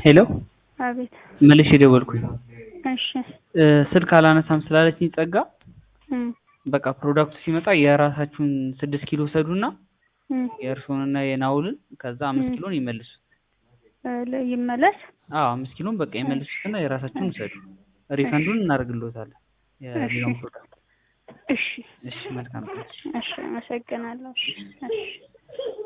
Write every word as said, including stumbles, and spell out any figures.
ሄሎ አቤት መልሼ ደወልኩኝ። እሺ ስልክ አላነሳም ስላለችኝ ጸጋ እም በቃ ፕሮዳክቱ ሲመጣ የራሳችሁን ስድስት ኪሎ ሰዱና እም የእርሶንና የናውልን ከዛ አምስት ኪሎን ይመልሱ። እ ይመለስ አዎ አምስት ኪሎን በቃ ይመልሱትና የራሳችሁን ሰዱ። ሪፈንዱን እናደርግልዎታለን የሌላውን ፕሮዳክት። እሺ እሺ መልካም። እሺ አመሰግናለሁ። እሺ እሺ